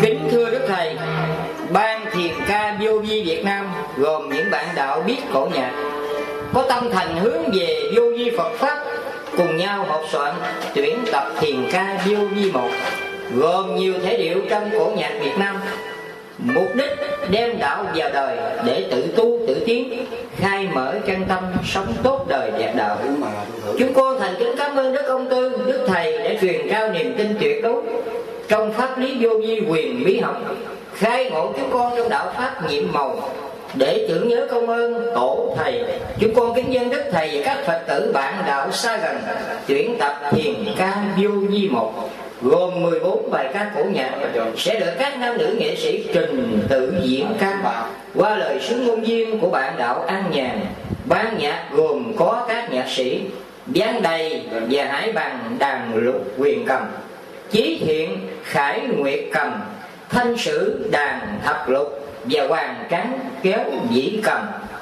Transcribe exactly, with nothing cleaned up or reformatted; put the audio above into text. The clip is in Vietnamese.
Kính thưa Đức Thầy, Ban thiền ca vô vi Việt Nam gồm những bạn đạo biết cổ nhạc, có tâm thành hướng về vô vi Phật Pháp, cùng nhau học soạn tuyển tập thiền ca vô vi một, gồm nhiều thể điệu trong cổ nhạc Việt Nam. Mục đích đem đạo vào đời để tự tu tự tiến, khai mở chân tâm, sống tốt đời đẹp đạo. Chúng con thành kính cảm ơn Đức Ông Tư, Đức Thầy đã truyền trao niềm tin tuyệt đối trong pháp lý vô vi quyền bí học, khai ngộ chúng con trong đạo pháp nhiệm màu. Để tưởng nhớ công ơn tổ thầy, chúng con kính dân Đức Thầy và các Phật tử bạn đạo xa gần tuyển tập thiền ca vô vi một, gồm mười bốn bài ca cổ nhạc, sẽ được các nam nữ nghệ sĩ trình tự diễn ca qua lời sướng ngôn viên của bạn đạo An Nhàn. Ban nhạc gồm có các nhạc sĩ Giang Đầy và Hải Bằng đàn lục quyền cầm, Chí Thiện Khải Nguyệt cầm, Thanh Sử đàn thập lục và Hoàng Tráng kéo dĩ cầm.